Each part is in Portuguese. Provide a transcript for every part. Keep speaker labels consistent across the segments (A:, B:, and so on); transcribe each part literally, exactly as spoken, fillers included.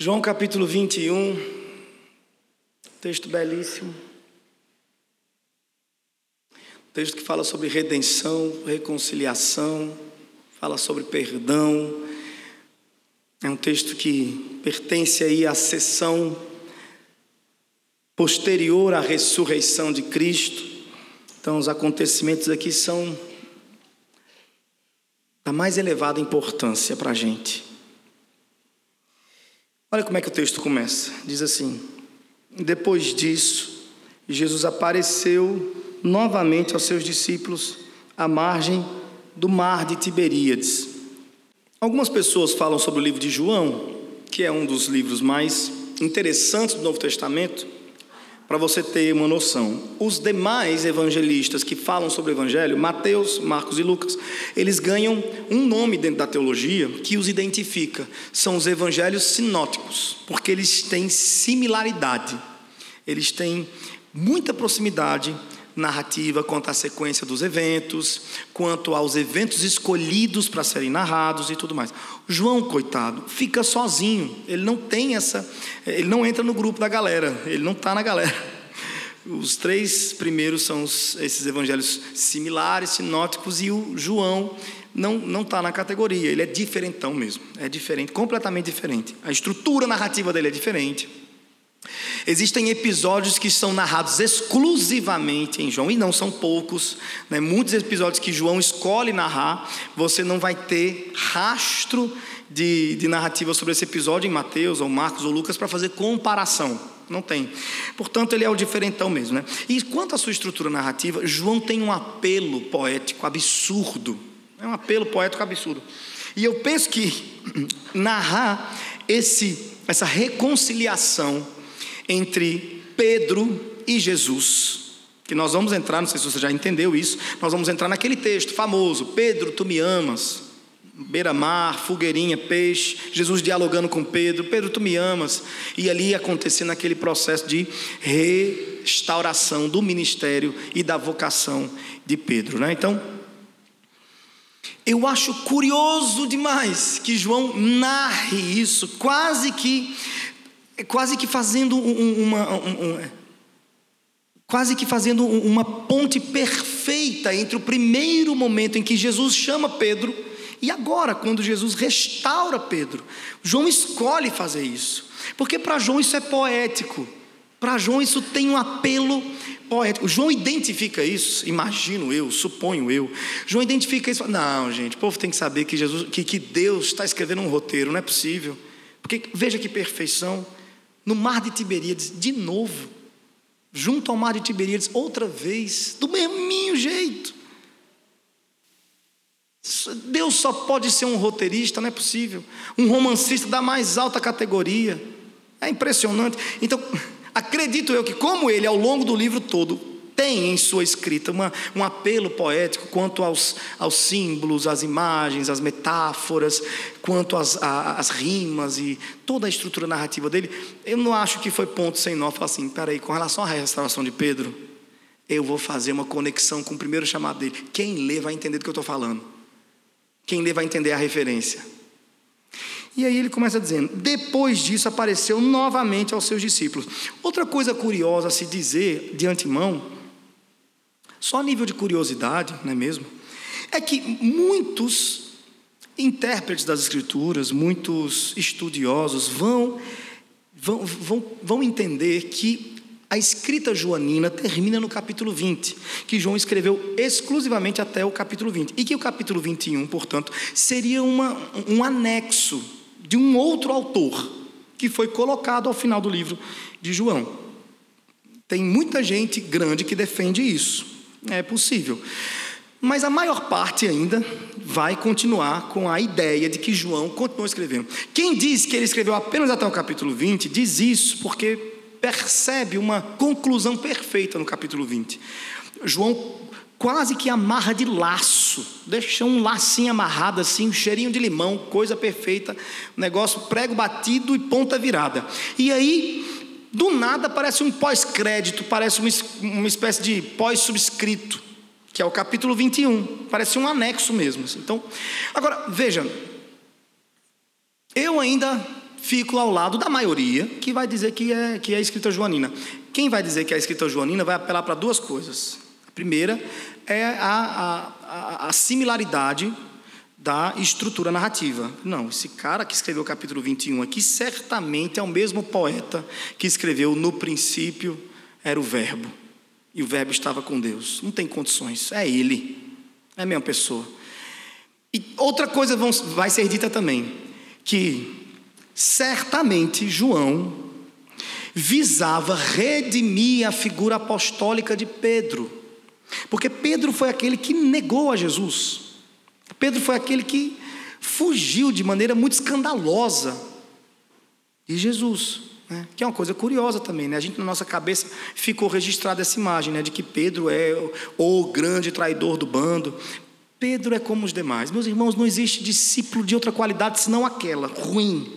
A: João capítulo vinte e um, texto belíssimo, texto que fala sobre redenção, reconciliação, fala sobre perdão. É um texto que pertence aí à sessão posterior à ressurreição de Cristo. Então os acontecimentos aqui são da mais elevada importância para a gente. Olha como é que o texto começa, diz assim: depois disso, Jesus apareceu novamente aos seus discípulos à margem do mar de Tiberíades. Algumas pessoas falam sobre o livro de João, que é um dos livros mais interessantes do Novo Testamento, para você ter uma noção. Os demais evangelistas que falam sobre o evangelho, Mateus, Marcos e Lucas, eles ganham um nome dentro da teologia que os identifica. São os evangelhos sinóticos, porque eles têm similaridade, eles têm muita proximidade narrativa quanto à sequência dos eventos, quanto aos eventos escolhidos para serem narrados e tudo mais. João, coitado, fica sozinho, ele não tem essa, ele não entra no grupo da galera, ele não está na galera. Os três primeiros são os, esses evangelhos similares, sinóticos, e o João não não está na categoria, ele é diferentão mesmo, é diferente, completamente diferente. A estrutura narrativa dele é diferente. Existem episódios que são narrados exclusivamente em João, e não são poucos, né? Muitos episódios que João escolhe narrar, você não vai ter rastro de, de narrativa sobre esse episódio em Mateus, ou Marcos, ou Lucas, para fazer comparação, não tem. Portanto, ele é o diferentão mesmo, né? E quanto à sua estrutura narrativa, João tem um apelo poético absurdo, é um apelo poético absurdo, e eu penso que narrar esse, essa reconciliação entre Pedro e Jesus, que nós vamos entrar, não sei se você já entendeu isso, nós vamos entrar naquele texto famoso: Pedro, tu me amas, beira-mar, fogueirinha, peixe, Jesus dialogando com Pedro, Pedro, tu me amas, e ali acontecendo aquele processo de restauração do ministério e da vocação de Pedro, né? Então, eu acho curioso demais que João narre isso, quase que quase que fazendo uma, um, um, quase que fazendo uma ponte perfeita entre o primeiro momento em que Jesus chama Pedro e agora, quando Jesus restaura Pedro. João escolhe fazer isso, porque para João isso é poético, para João isso tem um apelo poético. João identifica isso, imagino eu, suponho eu, João identifica isso. Não, gente, o povo tem que saber que, Jesus, que, que Deus está escrevendo um roteiro, não é possível, porque veja que perfeição. No mar de Tiberíades, de novo, junto ao mar de Tiberíades, outra vez, do mesmo jeito. Deus só pode ser um roteirista, não é possível, um romancista da mais alta categoria, é impressionante. Então, acredito eu que, como ele, ao longo do livro todo, tem em sua escrita uma, um apelo poético quanto aos, aos símbolos, às imagens, às metáforas, quanto às, às rimas e toda a estrutura narrativa dele. Eu não acho que foi ponto sem nó. Falar assim: peraí, com relação à restauração de Pedro, eu vou fazer uma conexão com o primeiro chamado dele. Quem lê vai entender do que eu estou falando, quem lê vai entender a referência. E aí ele começa dizendo: depois disso apareceu novamente aos seus discípulos. Outra coisa curiosa a se dizer de antemão, só a nível de curiosidade, não é mesmo? É que muitos intérpretes das escrituras, muitos estudiosos vão, vão, vão, vão entender que a escrita joanina termina no capítulo vinte, que João escreveu exclusivamente até o capítulo vinte, e que o capítulo vinte e um, portanto, seria uma, um anexo de um outro autor, que foi colocado ao final do livro de João. Tem muita gente grande que defende isso, é possível, mas a maior parte ainda vai continuar com a ideia de que João continuou escrevendo. Quem diz que ele escreveu apenas até o capítulo vinte, diz isso porque percebe uma conclusão perfeita no capítulo vinte. João quase que amarra de laço, deixa um lacinho amarrado assim, um cheirinho de limão, coisa perfeita, negócio prego batido e ponta virada. E aí, do nada, parece um pós-crédito, parece uma, uma espécie de pós-subscrito, que é o capítulo vinte e um, parece um anexo mesmo. Então, agora, veja, eu ainda fico ao lado da maioria que vai dizer que é, que é a escrita joanina. Quem vai dizer que é a escrita joanina vai apelar para duas coisas. A primeira é a, a, a, a similaridade da estrutura narrativa. Não, esse cara que escreveu o capítulo vinte e um aqui, certamente é o mesmo poeta que escreveu no princípio era o verbo, e o verbo estava com Deus. Não tem condições, é ele, é a mesma pessoa. E outra coisa vão, vai ser dita também, que certamente João visava redimir a figura apostólica de Pedro, porque Pedro foi aquele que negou a Jesus. Pedro foi aquele que fugiu de maneira muito escandalosa de Jesus, né? Que é uma coisa curiosa também, né? A gente, na nossa cabeça, ficou registrada essa imagem, né? De que Pedro é o grande traidor do bando. Pedro é como os demais. Meus irmãos, não existe discípulo de outra qualidade senão aquela, ruim.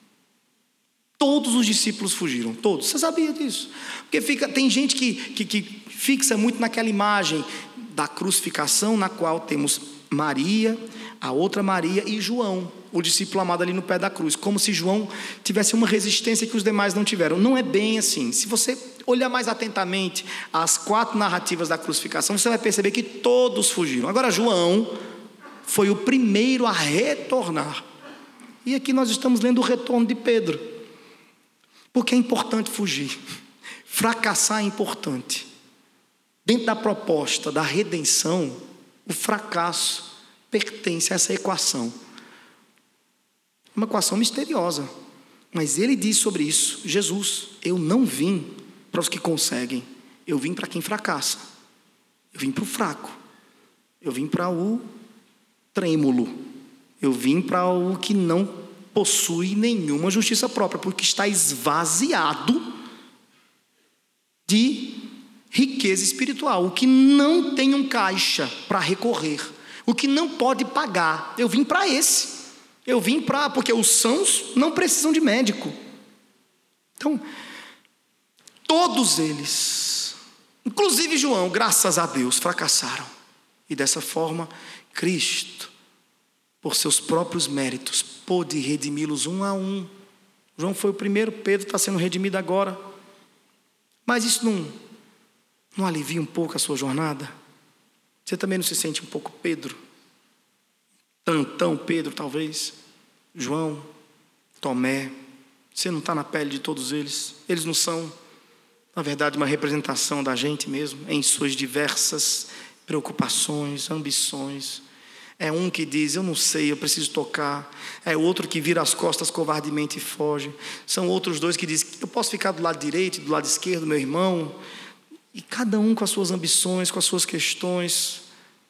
A: Todos os discípulos fugiram, todos. Você sabia disso? Porque fica, tem gente que, que, que fixa muito naquela imagem da crucificação, na qual temos Maria, a outra Maria e João, o discípulo amado ali no pé da cruz, como se João tivesse uma resistência que os demais não tiveram. Não é bem assim. Se você olhar mais atentamente as quatro narrativas da crucificação, você vai perceber que todos fugiram. Agora João foi o primeiro a retornar. E aqui nós estamos lendo o retorno de Pedro, porque é importante fugir. Fracassar é importante. Dentro da proposta da redenção, o fracasso pertence a essa equação. Uma equação misteriosa. Mas ele diz sobre isso, Jesus: eu não vim para os que conseguem, eu vim para quem fracassa. Eu vim para o fraco. Eu vim para o trêmulo. Eu vim para o que não possui nenhuma justiça própria, porque está esvaziado de riqueza espiritual, o que não tem um caixa para recorrer, o que não pode pagar. Eu vim para esse, eu vim para, porque os sãos não precisam de médico. Então, todos eles, inclusive João, graças a Deus, fracassaram, e dessa forma, Cristo, por seus próprios méritos, pôde redimi-los um a um. João foi o primeiro, Pedro está sendo redimido agora, mas isso não Não alivia um pouco a sua jornada? Você também não se sente um pouco Pedro? Tantão Pedro, talvez. João, Tomé. Você não está na pele de todos eles? Eles não são, na verdade, uma representação da gente mesmo, em suas diversas preocupações, ambições. É um que diz: eu não sei, eu preciso tocar. É outro que vira as costas covardemente e foge. São outros dois que dizem: eu posso ficar do lado direito e do lado esquerdo, meu irmão. E cada um com as suas ambições, com as suas questões.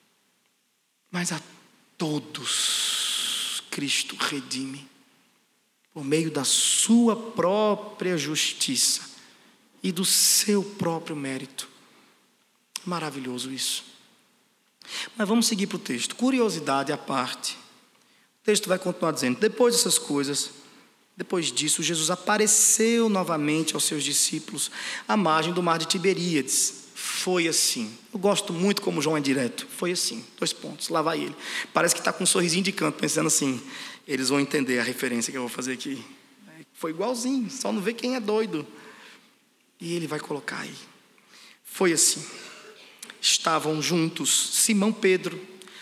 A: Mas a todos Cristo redime, por meio da sua própria justiça e do seu próprio mérito. Maravilhoso isso. Mas vamos seguir para o texto. Curiosidade à parte. O texto vai continuar dizendo: depois dessas coisas, depois disso, Jesus apareceu novamente aos seus discípulos à margem do mar de Tiberíades. Foi assim. Eu gosto muito como João é direto. Foi assim. Dois pontos. Lá vai ele. Parece que está com um sorrisinho de canto, pensando assim: eles vão entender a referência que eu vou fazer aqui. Foi igualzinho, só não vê quem é doido. E ele vai colocar aí. Foi assim. Estavam juntos Simão Pedro,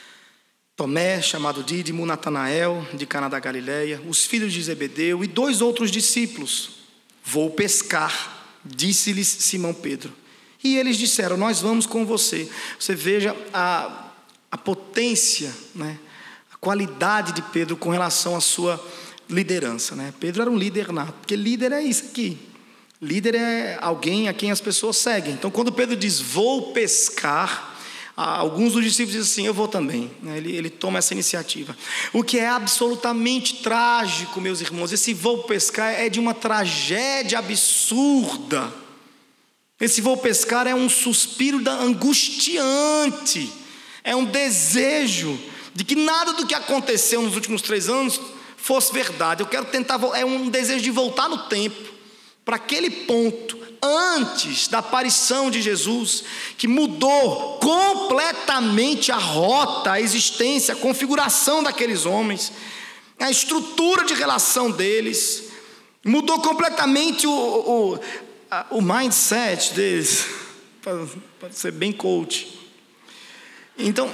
A: Tomé, chamado Dídimo, Natanael, de Caná da Galileia, os filhos de Zebedeu e dois outros discípulos. Vou pescar, disse-lhes Simão Pedro. E eles disseram: nós vamos com você. Você veja a, a potência, né? A qualidade de Pedro com relação à sua liderança, né? Pedro era um líder nato, porque líder é isso aqui. Líder é alguém a quem as pessoas seguem. Então, quando Pedro diz: vou pescar, alguns dos discípulos dizem assim: eu vou também. Ele, ele toma essa iniciativa. O que é absolutamente trágico, meus irmãos, esse vou pescar é de uma tragédia absurda. Esse vou pescar é um suspiro angustiante, é um desejo de que nada do que aconteceu nos últimos três anos fosse verdade. Eu quero tentar, é um desejo de voltar no tempo, para aquele ponto, antes da aparição de Jesus, que mudou completamente a rota, a existência, a configuração daqueles homens, a estrutura de relação deles, Mudou completamente o, o, a, o mindset deles, para ser bem coach. Então,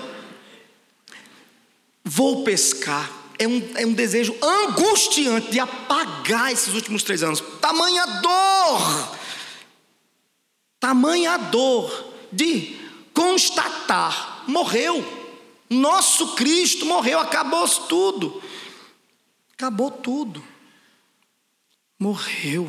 A: vou pescar. É um, é um desejo angustiante de apagar esses últimos três anos. Tamanha dor, tamanha dor de constatar, morreu. Nosso Cristo morreu, acabou tudo. Acabou tudo. Morreu.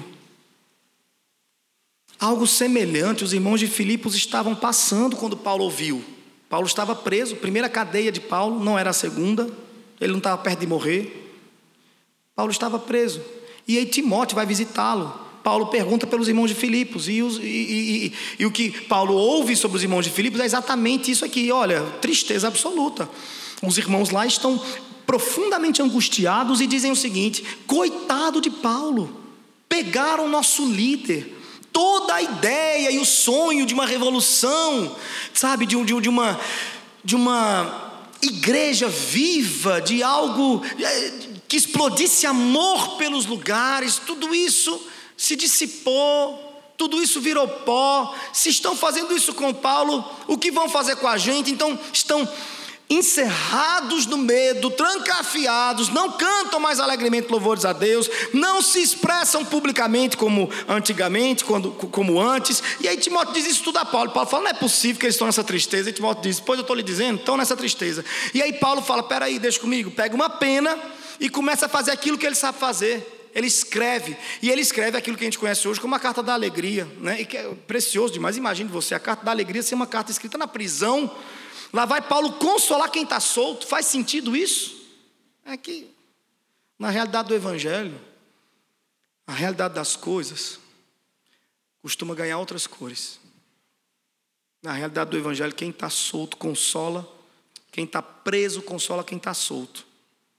A: Algo semelhante os irmãos de Filipos estavam passando quando Paulo ouviu. Paulo estava preso, primeira cadeia de Paulo, não era a segunda, ele não estava perto de morrer. Paulo estava preso, e aí Timóteo vai visitá-lo. Paulo pergunta pelos irmãos de Filipos, e, os, e, e, e, e o que Paulo ouve sobre os irmãos de Filipos é exatamente isso aqui. Olha, tristeza absoluta. Os irmãos lá estão profundamente angustiados e dizem o seguinte: coitado de Paulo, pegaram o nosso líder, toda a ideia e o sonho de uma revolução, sabe, de, de, de, uma, de uma igreja viva, de algo que explodisse amor pelos lugares, tudo isso se dissipou, tudo isso virou pó. Se estão fazendo isso com Paulo, o que vão fazer com a gente? Então estão encerrados no medo, trancafiados, não cantam mais alegremente louvores a Deus, não se expressam publicamente como antigamente, quando, como antes. E aí Timóteo diz isso tudo a Paulo. Paulo fala: não é possível que eles estão nessa tristeza. E Timóteo diz: pois eu estou lhe dizendo, estão nessa tristeza. E aí Paulo fala: peraí, deixa comigo. Pega uma pena e começa a fazer aquilo que ele sabe fazer. Ele escreve, e ele escreve aquilo que a gente conhece hoje como a carta da alegria, né? E que é precioso demais. Imagine você, a carta da alegria ser uma carta escrita na prisão. Lá vai Paulo consolar quem está solto. Faz sentido isso? É que na realidade do evangelho, a realidade das coisas costuma ganhar outras cores. Na realidade do evangelho, quem está solto consola, quem está preso consola quem está solto.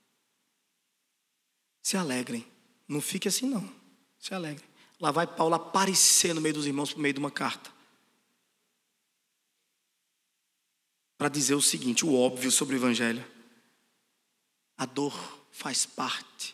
A: Se alegrem. Não fique assim não, se alegre. Lá vai Paulo aparecer no meio dos irmãos por meio de uma carta, para dizer o seguinte, o óbvio sobre o evangelho: a dor faz parte.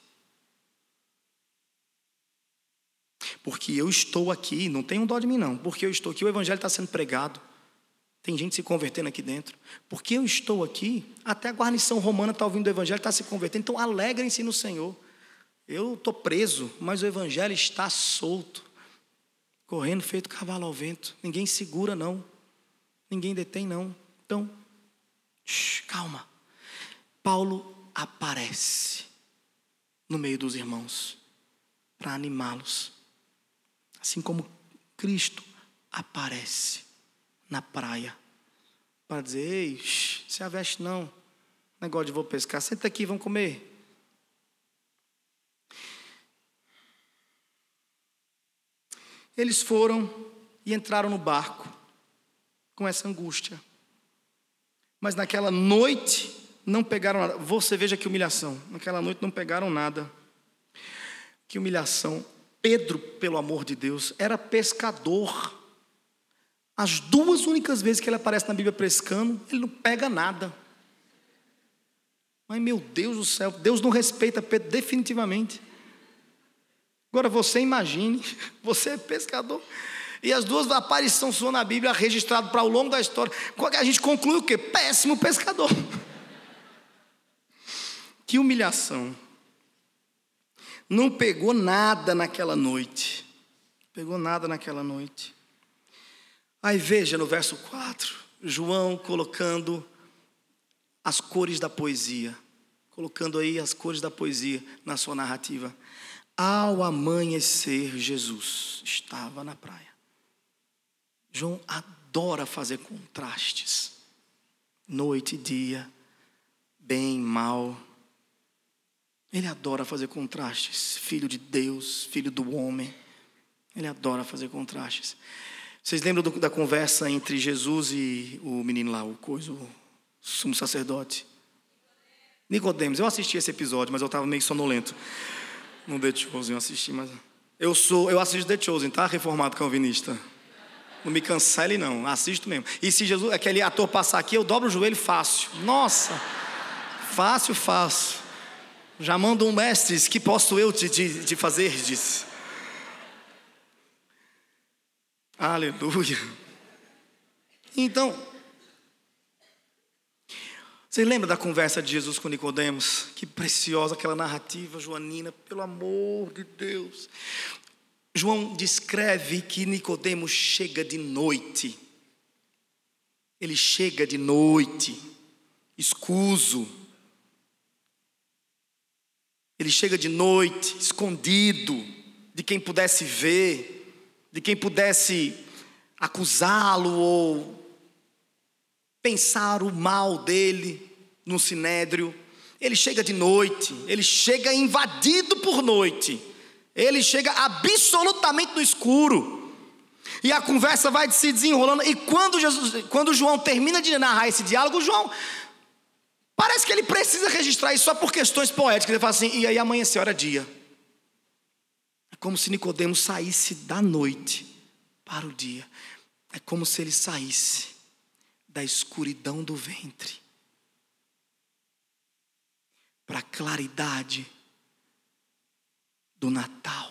A: Porque eu estou aqui, não tenham dó de mim não, porque eu estou aqui, o evangelho está sendo pregado, tem gente se convertendo aqui dentro. Porque eu estou aqui, até a guarnição romana está ouvindo o evangelho, está se convertendo. Então alegrem-se no Senhor. Eu estou preso, mas o evangelho está solto, correndo feito cavalo ao vento. Ninguém segura não, ninguém detém não. Então, shh, calma. Paulo aparece no meio dos irmãos para animá-los, assim como Cristo aparece na praia para dizer: ei, shh, se aveste não, negócio de vou pescar, senta aqui, vamos comer. Eles foram e entraram no barco com essa angústia. Mas naquela noite não pegaram nada. Você veja que humilhação. Naquela noite não pegaram nada. Que humilhação. Pedro, pelo amor de Deus, era pescador. As duas únicas vezes que ele aparece na Bíblia pescando, ele não pega nada. Mas meu Deus do céu, Deus não respeita Pedro definitivamente. Agora você imagine, você é pescador, e as duas aparições suas na Bíblia registrado para o longo da história. A gente conclui o quê? Péssimo pescador. Que humilhação. Não pegou nada naquela noite. Pegou nada naquela noite. Aí veja no verso quatro, João colocando as cores da poesia. Colocando aí as cores da poesia na sua narrativa. Ao amanhecer, Jesus estava na praia. João adora fazer contrastes. Noite e dia, bem, mal. Ele adora fazer contrastes. Filho de Deus, filho do homem. Ele adora fazer contrastes. Vocês lembram do, da conversa entre Jesus e o menino lá, o coisa, o sumo sacerdote? Nicodemos. Eu assisti esse episódio, mas eu estava meio sonolento. No The Chosen eu assisti, mas eu sou, eu assisto The Chosen, tá? Reformado calvinista. Não me cancele não, assisto mesmo. E se Jesus, aquele ator passar aqui, eu dobro o joelho fácil. Nossa, fácil, fácil. Já manda um mestres, que posso eu te, te, te fazer, diz. Aleluia. Então, você lembra da conversa de Jesus com Nicodemos? Que preciosa aquela narrativa joanina, pelo amor de Deus. João descreve que Nicodemos chega de noite. Ele chega de noite, escuso. Ele chega de noite, escondido, de quem pudesse ver, de quem pudesse acusá-lo ou pensar o mal dele no sinédrio. Ele chega de noite, ele chega invadido por noite, ele chega absolutamente no escuro, e a conversa vai se desenrolando. E quando, Jesus, quando João termina de narrar esse diálogo, João parece que ele precisa registrar isso só por questões poéticas. Ele fala assim: e aí amanheceu, era dia. É como se Nicodemos saísse da noite para o dia. É como se ele saísse da escuridão do ventre para a claridade do Natal.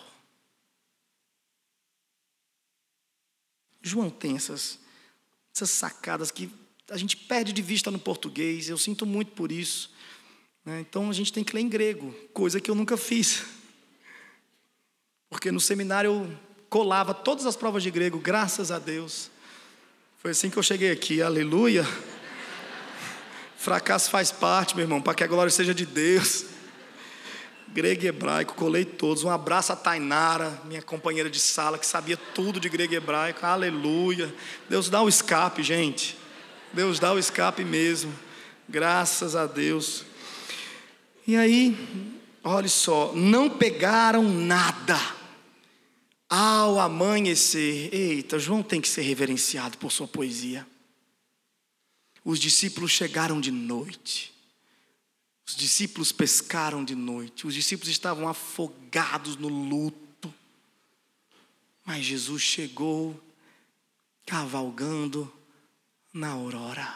A: João tem essas, essas sacadas que a gente perde de vista no português. Eu sinto muito por isso, né? Então a gente tem que ler em grego, coisa que eu nunca fiz, porque no seminário eu colava todas as provas de grego, graças a Deus. Foi assim que eu cheguei aqui, aleluia. Fracasso faz parte, meu irmão, para que a glória seja de Deus. Grego e hebraico, colei todos. Um abraço a Tainara, minha companheira de sala, que sabia tudo de grego e hebraico, aleluia. Deus dá o escape, gente. Deus dá o escape mesmo, graças a Deus. E aí, olha só, não pegaram nada ao amanhecer. Eita, João tem que ser reverenciado por sua poesia. Os discípulos chegaram de noite. Os discípulos pescaram de noite. Os discípulos estavam afogados no luto. Mas Jesus chegou cavalgando na aurora.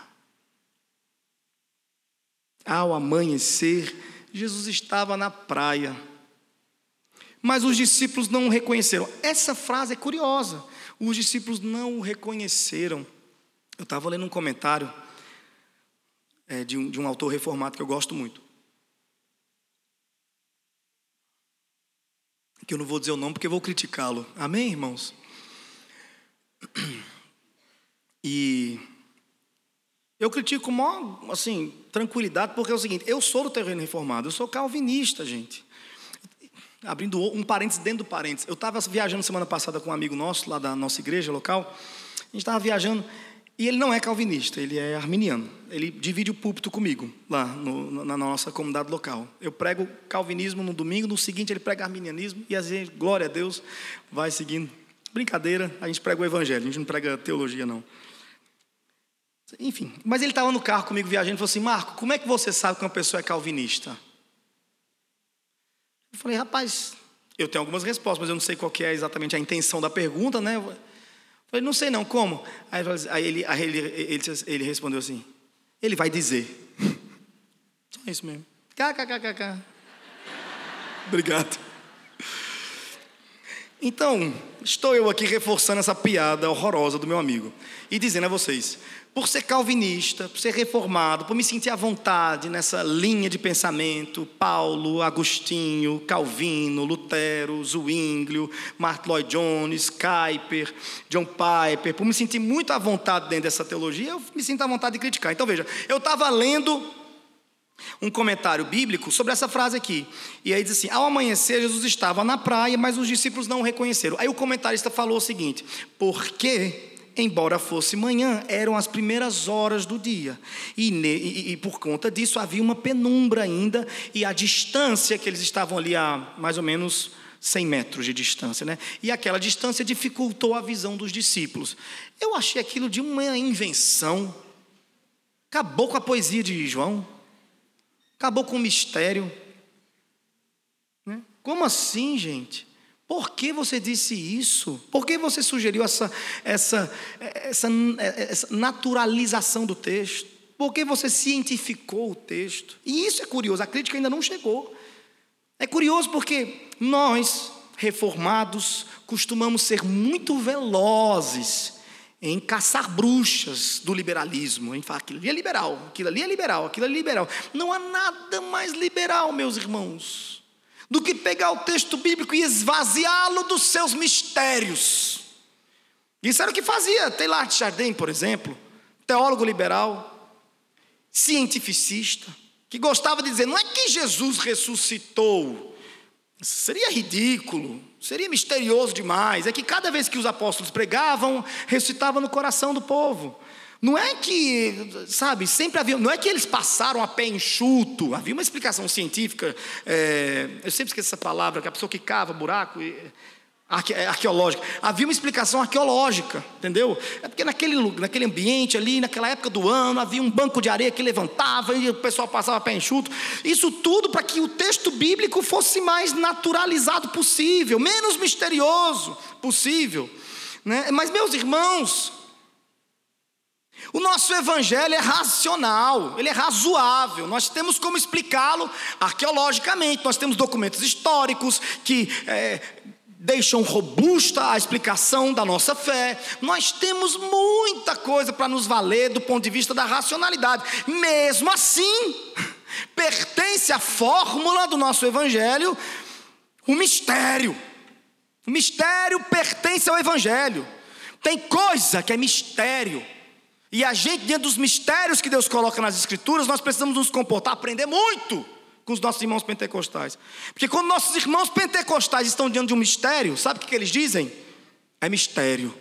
A: Ao amanhecer, Jesus estava na praia. Mas os discípulos não o reconheceram. Essa frase é curiosa. Os discípulos não o reconheceram. Eu estava lendo um comentário é, de, um, de um autor reformado que eu gosto muito. Que eu não vou dizer o nome porque eu vou criticá-lo. Amém, irmãos? E eu critico com maior, assim, tranquilidade, porque é o seguinte: eu sou do terreno reformado, eu sou calvinista, gente. Abrindo um parênteses dentro do parênteses, eu estava viajando semana passada com um amigo nosso, lá da nossa igreja local. A gente estava viajando, e ele não é calvinista, ele é arminiano. Ele divide o púlpito comigo, lá no, na nossa comunidade local. Eu prego calvinismo no domingo, no seguinte ele prega arminianismo, e a gente, glória a Deus, vai seguindo. Brincadeira, a gente prega o evangelho, a gente não prega teologia, não. Enfim, mas ele estava no carro comigo viajando e falou assim: Marco, como é que você sabe que uma pessoa é calvinista? Eu falei: rapaz, eu tenho algumas respostas, mas eu não sei qual que é exatamente a intenção da pergunta, né? Eu falei: não sei não, como? Aí, aí, ele, aí ele, ele, ele respondeu assim: ele vai dizer. Só isso mesmo. Kkkk. Obrigado. Então, estou eu aqui reforçando essa piada horrorosa do meu amigo e dizendo a vocês: por ser calvinista, por ser reformado, por me sentir à vontade nessa linha de pensamento, Paulo, Agostinho, Calvino, Lutero, Zwinglio, Martin Lloyd Jones, Kuyper, John Piper, por me sentir muito à vontade dentro dessa teologia, eu me sinto à vontade de criticar. Então veja, eu estava lendo um comentário bíblico sobre essa frase aqui, e aí diz assim: ao amanhecer Jesus estava na praia, mas os discípulos não o reconheceram. Aí o comentarista falou o seguinte: porque, embora fosse manhã, eram as primeiras horas do dia, e, ne, e, e por conta disso havia uma penumbra ainda, e a distância que eles estavam ali a mais ou menos cem metros de distância, né? E aquela distância dificultou a visão dos discípulos. Eu achei aquilo de uma invenção. Acabou com a poesia de João, acabou com o mistério, né? Como assim, gente? Por que você disse isso? Por que você sugeriu essa, essa, essa, essa naturalização do texto? Por que você cientificou o texto? E isso é curioso, a crítica ainda não chegou. É curioso porque nós, reformados, costumamos ser muito velozes em caçar bruxas do liberalismo, em falar aquilo ali é liberal, aquilo ali é liberal, aquilo ali é liberal. Não há nada mais liberal, meus irmãos, do que pegar o texto bíblico e esvaziá-lo dos seus mistérios. Isso era o que fazia Teilhard de Chardin, por exemplo, teólogo liberal, cientificista, que gostava de dizer, não é que Jesus ressuscitou, seria ridículo, seria misterioso demais, é que cada vez que os apóstolos pregavam, ressuscitava no coração do povo. Não é que, sabe, sempre havia, não é que eles passaram a pé enxuto, havia uma explicação científica, é, eu sempre esqueço essa palavra, que a pessoa que cava buraco, arque, arqueológica, havia uma explicação arqueológica, entendeu? É porque naquele, naquele ambiente ali, naquela época do ano, havia um banco de areia que levantava e o pessoal passava a pé enxuto, isso tudo para que o texto bíblico fosse mais naturalizado possível, menos misterioso possível, né? Mas meus irmãos, o nosso evangelho é racional, ele é razoável, nós temos como explicá-lo arqueologicamente, nós temos documentos históricos que é, deixam robusta a explicação da nossa fé, nós temos muita coisa para nos valer do ponto de vista da racionalidade. Mesmo assim, pertence à fórmula do nosso evangelho o mistério. O mistério pertence ao evangelho. Tem coisa que é mistério, e a gente, dentro dos mistérios que Deus coloca nas escrituras, nós precisamos nos comportar, aprender muito com os nossos irmãos pentecostais. Porque quando nossos irmãos pentecostais estão diante de um mistério, sabe o que eles dizem? É mistério.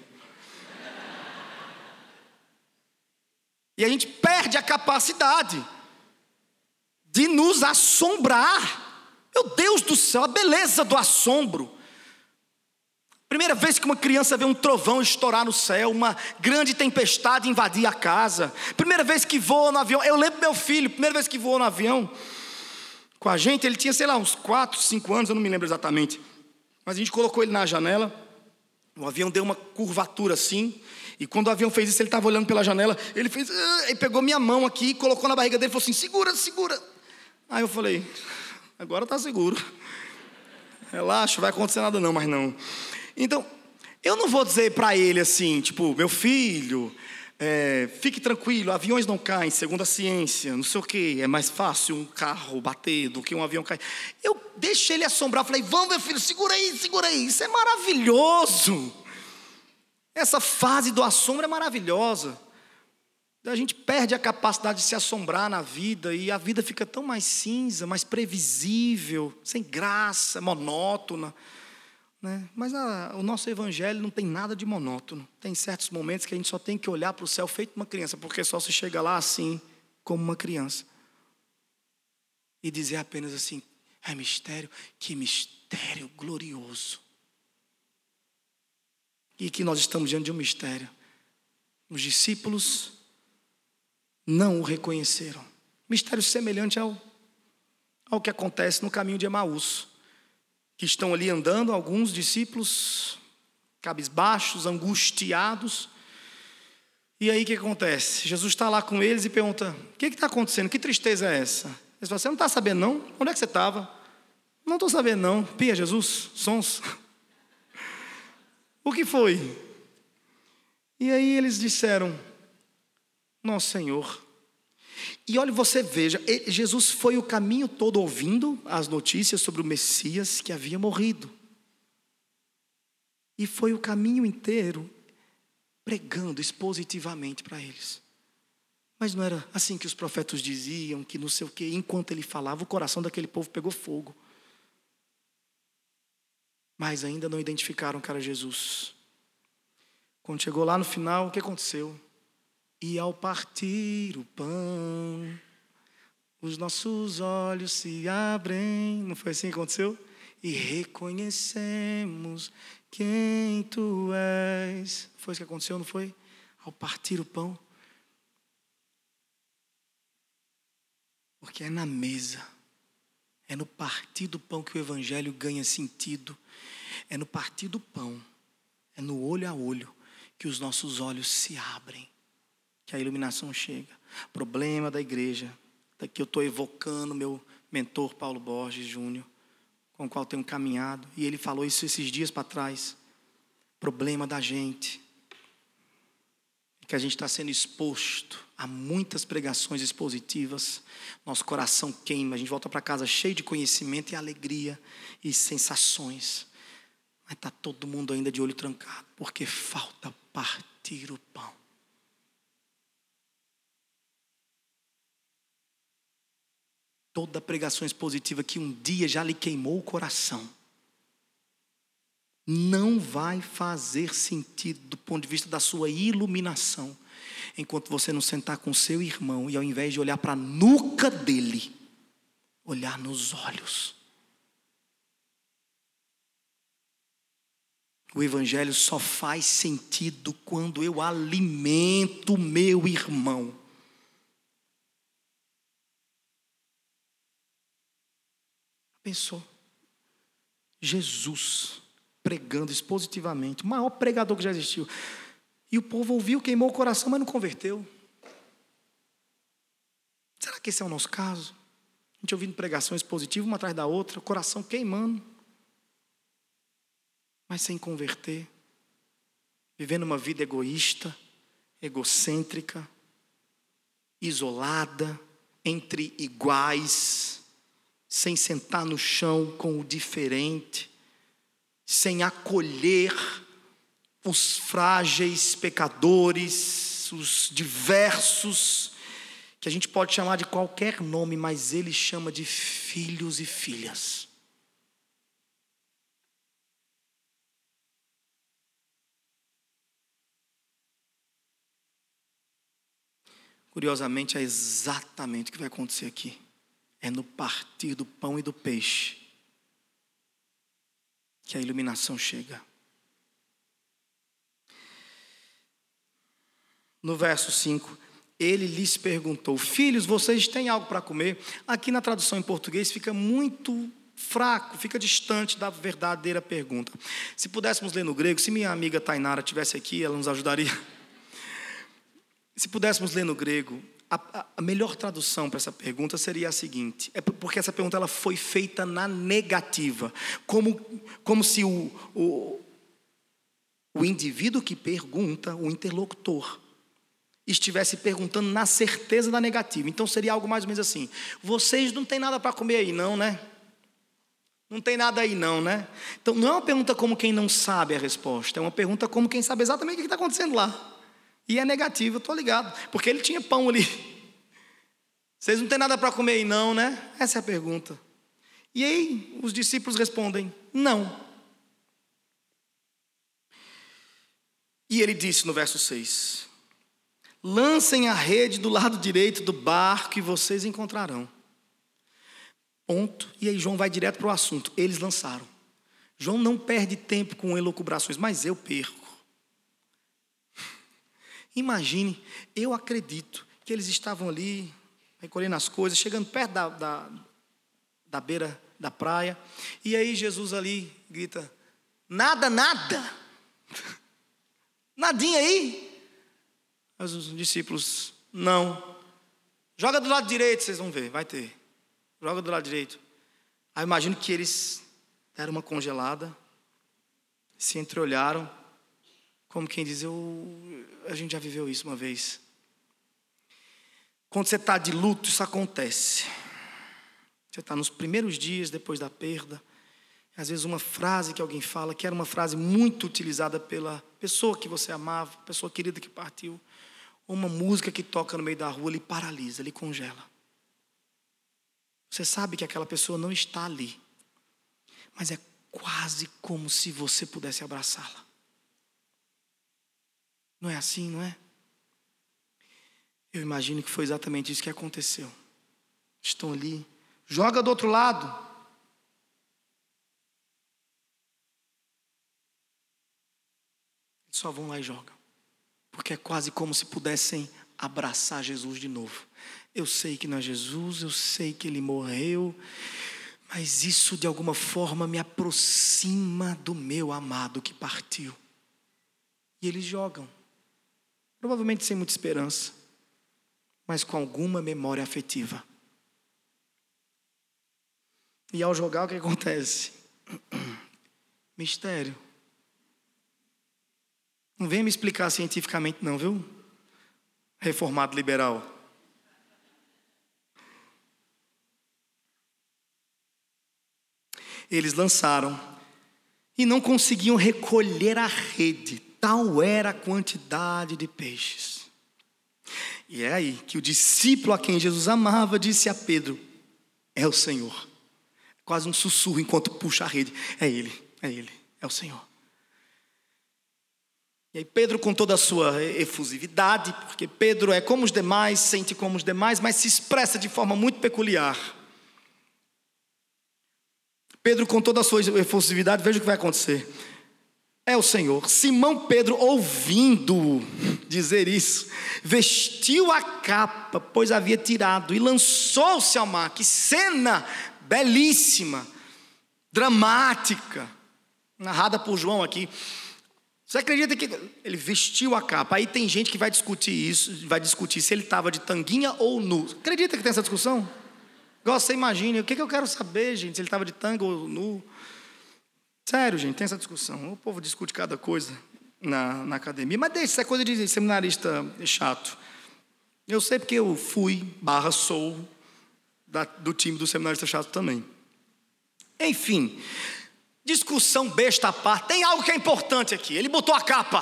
A: E a gente perde a capacidade de nos assombrar. Meu Deus do céu, a beleza do assombro. Primeira vez que uma criança vê um trovão estourar no céu, uma grande tempestade invadir a casa. Primeira vez que voa no avião, eu lembro meu filho, primeira vez que voou no avião com a gente, ele tinha, sei lá, uns quatro, cinco anos, eu não me lembro exatamente. Mas a gente colocou ele na janela, o avião deu uma curvatura assim, e quando o avião fez isso, ele estava olhando pela janela, ele fez, ele pegou minha mão aqui, colocou na barriga dele e falou assim, segura, segura. Aí eu falei, agora está seguro. Relaxa, não vai acontecer nada não, mas não. Então, eu não vou dizer para ele assim, tipo, meu filho, é, fique tranquilo, aviões não caem, segundo a ciência, não sei o que, é mais fácil um carro bater do que um avião cair. Eu deixei ele assombrar, falei, vamos meu filho, segura aí, segura aí, isso é maravilhoso. Essa fase do assombro é maravilhosa. A gente perde a capacidade de se assombrar na vida, e a vida fica tão mais cinza, mais previsível, sem graça, monótona. Né? Mas a, o nosso evangelho não tem nada de monótono. Tem certos momentos que a gente só tem que olhar para o céu feito uma criança, porque só se chega lá assim, como uma criança, e dizer apenas assim, é mistério, que mistério glorioso. E que nós estamos diante de um mistério. Os discípulos não o reconheceram. Mistério semelhante ao, ao que acontece no caminho de Emaús, que estão ali andando, alguns discípulos, cabisbaixos, angustiados. E aí o que acontece? Jesus está lá com eles e pergunta, o que está acontecendo? Que tristeza é essa? Eles falam, você não está sabendo não? Onde é que você estava? Não estou sabendo não. Pia, Jesus, sons. O que foi? E aí eles disseram, nosso Senhor. E olha, você veja, Jesus foi o caminho todo ouvindo as notícias sobre o Messias que havia morrido. E foi o caminho inteiro pregando expositivamente para eles. Mas não era assim que os profetas diziam, que não sei o quê. Enquanto ele falava, o coração daquele povo pegou fogo. Mas ainda não identificaram que era Jesus. Quando chegou lá no final, o que aconteceu? E ao partir o pão, os nossos olhos se abrem. Não foi assim que aconteceu? E reconhecemos quem tu és. Foi isso que aconteceu, não foi? Ao partir o pão. Porque é na mesa, é no partir do pão que o evangelho ganha sentido. É no partir do pão, é no olho a olho que os nossos olhos se abrem, que a iluminação chega. Problema da igreja, daqui eu estou evocando meu mentor Paulo Borges Júnior, com o qual tenho caminhado, e ele falou isso esses dias para trás. Problema da gente é que a gente está sendo exposto a muitas pregações expositivas, nosso coração queima, a gente volta para casa cheio de conhecimento e alegria e sensações, mas está todo mundo ainda de olho trancado, porque falta partir o pão. Toda pregação expositiva que um dia já lhe queimou o coração não vai fazer sentido do ponto de vista da sua iluminação, enquanto você não sentar com seu irmão e ao invés de olhar para a nuca dele, olhar nos olhos. O evangelho só faz sentido quando eu alimento meu irmão. Pensou? Jesus pregando expositivamente, o maior pregador que já existiu. E o povo ouviu, queimou o coração, mas não converteu. Será que esse é o nosso caso? A gente ouvindo pregação expositiva, uma atrás da outra, o coração queimando, mas sem converter. Vivendo uma vida egoísta, egocêntrica, isolada, entre iguais, sem sentar no chão com o diferente, sem acolher os frágeis pecadores, os diversos, que a gente pode chamar de qualquer nome, mas ele chama de filhos e filhas. Curiosamente, é exatamente o que vai acontecer aqui. É no partir do pão e do peixe que a iluminação chega. No verso cinco, ele lhes perguntou: filhos, vocês têm algo para comer? Aqui na tradução em português fica muito fraco, fica distante da verdadeira pergunta. Se pudéssemos ler no grego, se minha amiga Tainara estivesse aqui, ela nos ajudaria. Se pudéssemos ler no grego, a, a melhor tradução para essa pergunta seria a seguinte, é porque essa pergunta ela foi feita na negativa, como, como se o, o, o indivíduo que pergunta, o interlocutor, estivesse perguntando na certeza da negativa. Então seria algo mais ou menos assim: vocês não têm nada para comer aí não, né? Não tem nada aí não, né? Então não é uma pergunta como quem não sabe a resposta, é uma pergunta como quem sabe exatamente o que está acontecendo lá. E é negativo, eu estou ligado, porque ele tinha pão ali. Vocês não têm nada para comer aí não, né? Essa é a pergunta. E aí os discípulos respondem: não. E ele disse no verso seis: lancem a rede do lado direito do barco e vocês encontrarão. Ponto. E aí João vai direto para o assunto. Eles lançaram. João não perde tempo com elucubrações, mas eu perco. Imagine, eu acredito que eles estavam ali, recolhendo as coisas, chegando perto da, da, da beira da praia, e aí Jesus ali grita: nada, nada, nadinha aí. Mas os discípulos: não, joga do lado direito, vocês vão ver, vai ter, joga do lado direito. Aí eu imagino que eles deram uma congelada, se entreolharam, como quem diz: eu, a gente já viveu isso uma vez. Quando você está de luto, isso acontece. Você está nos primeiros dias depois da perda. Às vezes uma frase que alguém fala, que era uma frase muito utilizada pela pessoa que você amava, pessoa querida que partiu, ou uma música que toca no meio da rua, lhe paralisa, lhe congela. Você sabe que aquela pessoa não está ali, mas é quase como se você pudesse abraçá-la. Não é assim, não é? Eu imagino que foi exatamente isso que aconteceu. Estão ali, joga do outro lado. Eles só vão lá e jogam, porque é quase como se pudessem abraçar Jesus de novo. Eu sei que não é Jesus, eu sei que ele morreu, mas isso de alguma forma me aproxima do meu amado que partiu. E eles jogam, provavelmente sem muita esperança, mas com alguma memória afetiva. E ao jogar, o que acontece? Mistério. Não venha me explicar cientificamente não, viu? Reformado liberal. Eles lançaram e não conseguiam recolher a rede, tal era a quantidade de peixes. E é aí que o discípulo a quem Jesus amava disse a Pedro: é o Senhor. Quase um sussurro enquanto puxa a rede: é Ele, é Ele, é o Senhor. E aí Pedro, com toda a sua efusividade, porque Pedro é como os demais, sente como os demais, mas se expressa de forma muito peculiar. Pedro, com toda a sua efusividade, veja o que vai acontecer. É o Senhor. Simão Pedro, ouvindo dizer isso, vestiu a capa, pois havia tirado, e lançou-se ao mar. Que cena belíssima, dramática, narrada por João aqui. Você acredita que ele vestiu a capa? Aí tem gente que vai discutir isso, vai discutir se ele estava de tanguinha ou nu. Acredita que tem essa discussão? Igual você imagina, o que, que eu quero saber, gente, se ele estava de tanga ou nu? Sério, gente, tem essa discussão. O povo discute cada coisa na, na academia, mas deixa, isso é coisa de seminarista chato. Eu sei porque eu fui, barra sou, da, do time do seminarista chato também. Enfim, discussão besta à parte, tem algo que é importante aqui. Ele botou a capa.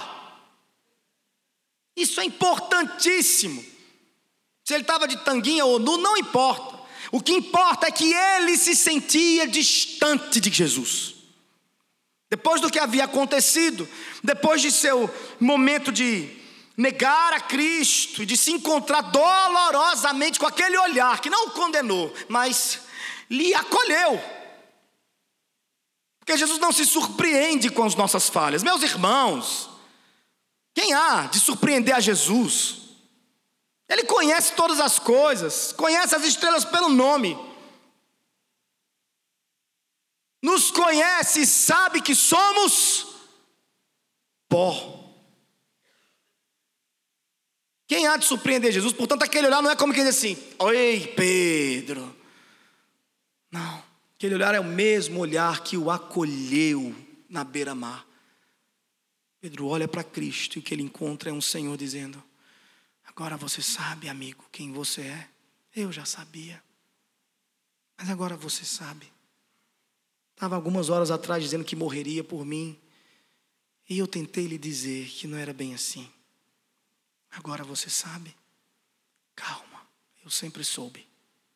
A: Isso é importantíssimo. Se ele estava de tanguinha ou nu, não importa. O que importa é que ele se sentia distante de Jesus. Depois do que havia acontecido, depois de seu momento de negar a Cristo e de se encontrar dolorosamente com aquele olhar que não o condenou, mas lhe acolheu. Porque Jesus não se surpreende com as nossas falhas. Meus irmãos, quem há de surpreender a Jesus? Ele conhece todas as coisas, conhece as estrelas pelo nome, nos conhece e sabe que somos pó. Quem há de surpreender Jesus? Portanto, aquele olhar não é como quem diz assim: oi, Pedro. Não, aquele olhar é o mesmo olhar que o acolheu na beira-mar. Pedro olha para Cristo e o que ele encontra é um Senhor dizendo: agora você sabe, amigo, quem você é. Eu já sabia, mas agora você sabe. Estava algumas horas atrás dizendo que morreria por mim, e eu tentei lhe dizer que não era bem assim. Agora você sabe. Calma, eu sempre soube.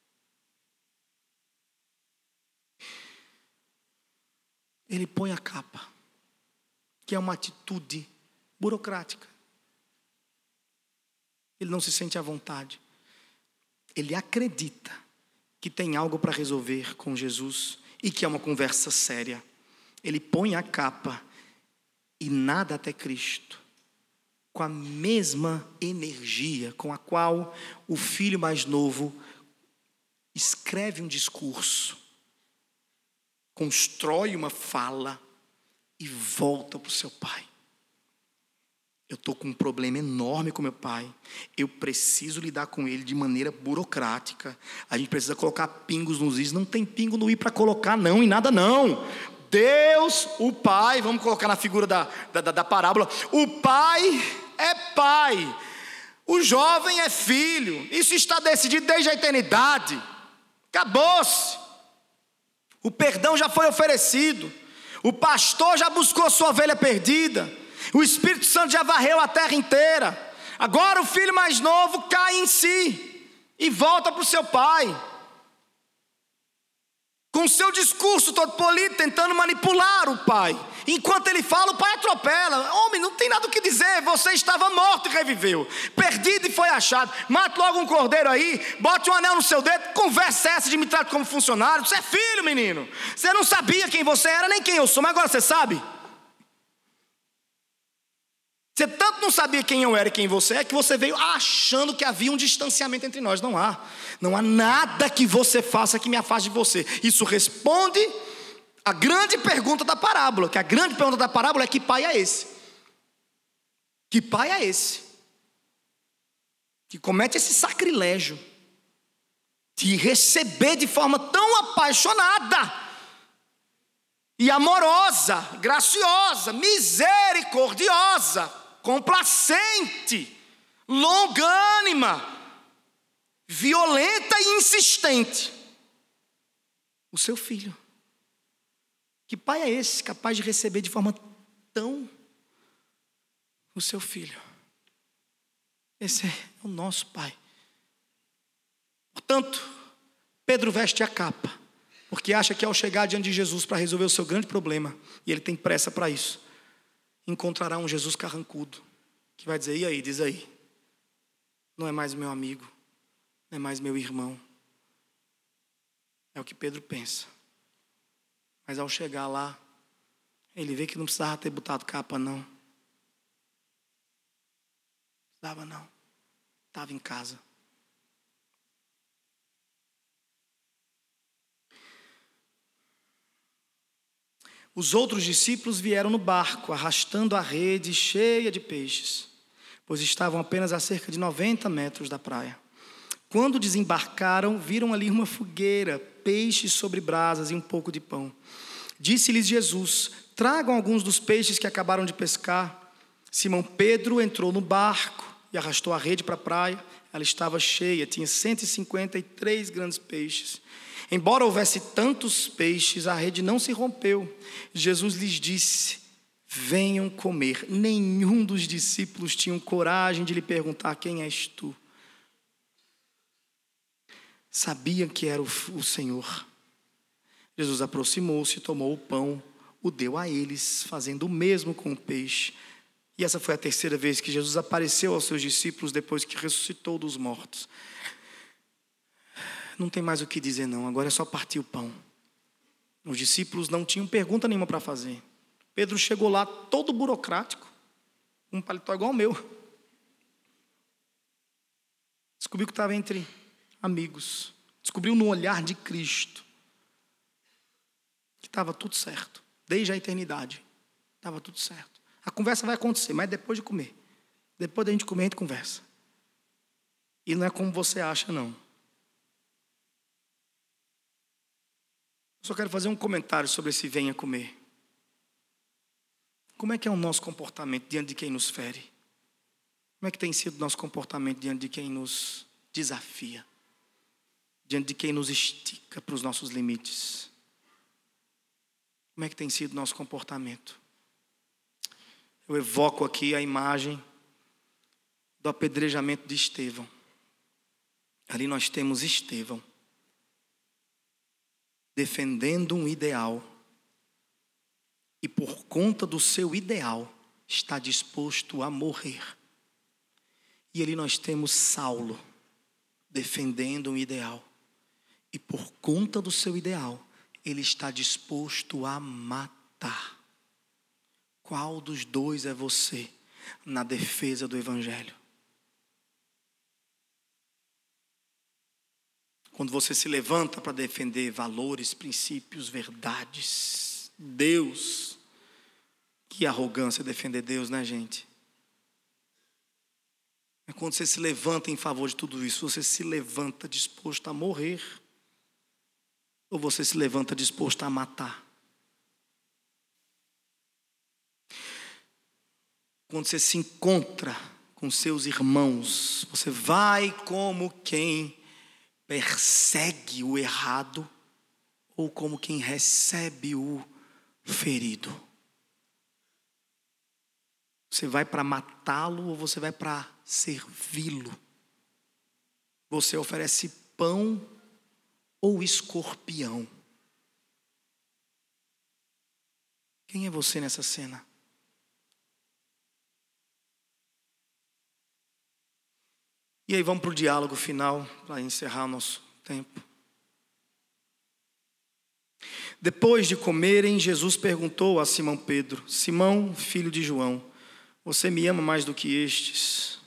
A: Ele põe a capa, que é uma atitude burocrática. Ele não se sente à vontade. Ele acredita que tem algo para resolver com Jesus e que é uma conversa séria. Ele põe a capa e nada até Cristo, com a mesma energia com a qual o filho mais novo escreve um discurso, constrói uma fala e volta para o seu pai. Eu estou com um problema enorme com meu pai. Eu preciso lidar com ele de maneira burocrática. A gente precisa colocar pingos nos is. Não tem pingo no i para colocar não, em nada não. Deus, o pai, vamos colocar na figura da, da, da parábola. O pai é pai. O jovem é filho. Isso está decidido desde a eternidade. Acabou-se. O perdão já foi oferecido. O pastor já buscou sua ovelha perdida. O Espírito Santo já varreu a terra inteira. Agora o filho mais novo cai em si e volta para o seu pai, com seu discurso todo polido, tentando manipular o pai. Enquanto ele fala, o pai atropela. Homem, não tem nada o que dizer. Você estava morto e reviveu, perdido e foi achado. Mate logo um cordeiro aí, bote um anel no seu dedo. Conversa essa de me tratar como funcionário. Você é filho, menino. Você não sabia quem você era nem quem eu sou, mas agora você sabe. Você tanto não sabia quem eu era e quem você é, que você veio achando que havia um distanciamento entre nós. Não há. Não há nada que você faça que me afaste de você. Isso responde à grande pergunta da parábola. Que a grande pergunta da parábola é: que pai é esse? Que pai é esse? Que comete esse sacrilégio te receber de forma tão apaixonada e amorosa, graciosa, misericordiosa, complacente, longânima, violenta e insistente. O seu filho. Que pai é esse capaz de receber de forma tão o seu filho? Esse é o nosso pai. Portanto, Pedro veste a capa, porque acha que ao chegar diante de Jesus para resolver o seu grande problema, e ele tem pressa para isso, encontrará um Jesus carrancudo, que vai dizer: e aí, diz aí, não é mais meu amigo, não é mais meu irmão. É o que Pedro pensa. Mas ao chegar lá, ele vê que não precisava ter botado capa não. Não precisava não, estava em casa. Os outros discípulos vieram no barco, arrastando a rede cheia de peixes, pois estavam apenas a cerca de noventa metros da praia. Quando desembarcaram, viram ali uma fogueira, peixes sobre brasas e um pouco de pão. Disse-lhes Jesus: tragam alguns dos peixes que acabaram de pescar. Simão Pedro entrou no barco e arrastou a rede para a praia. Ela estava cheia, tinha cento e cinquenta e três grandes peixes. Embora houvesse tantos peixes, a rede não se rompeu. Jesus lhes disse: venham comer. Nenhum dos discípulos tinha coragem de lhe perguntar: quem és tu? Sabiam que era o, o Senhor. Jesus aproximou-se, tomou o pão, o deu a eles, fazendo o mesmo com o peixe. E essa foi a terceira vez que Jesus apareceu aos seus discípulos depois que ressuscitou dos mortos. Não tem mais o que dizer não, agora é só partir o pão. Os discípulos não tinham pergunta nenhuma para fazer. Pedro chegou lá todo burocrático, um paletó igual ao meu. Descobriu que estava entre amigos. Descobriu no olhar de Cristo que estava tudo certo, desde a eternidade. Estava tudo certo. A conversa vai acontecer, mas depois de comer. Depois da gente comer, a gente conversa. E não é como você acha, não. Só quero fazer um comentário sobre esse venha comer. Como é que é o nosso comportamento diante de quem nos fere? Como é que tem sido o nosso comportamento diante de quem nos desafia? Diante de quem nos estica para os nossos limites? Como é que tem sido o nosso comportamento? Eu evoco aqui a imagem do apedrejamento de Estevão. Ali nós temos Estevão defendendo um ideal, e por conta do seu ideal está disposto a morrer. E ali nós temos Saulo defendendo um ideal, e por conta do seu ideal ele está disposto a matar. Qual dos dois é você na defesa do evangelho? Quando você se levanta para defender valores, princípios, verdades, Deus. Que arrogância defender Deus, né, gente? É quando você se levanta em favor de tudo isso, você se levanta disposto a morrer, ou você se levanta disposto a matar? Quando você se encontra com seus irmãos, você vai como quem persegue o errado ou como quem recebe o ferido? Você vai para matá-lo ou você vai para servi-lo? Você oferece pão ou escorpião? Quem é você nessa cena? E aí vamos para o diálogo final, para encerrar o nosso tempo. Depois de comerem, Jesus perguntou a Simão Pedro: Simão, filho de João, você me ama mais do que estes?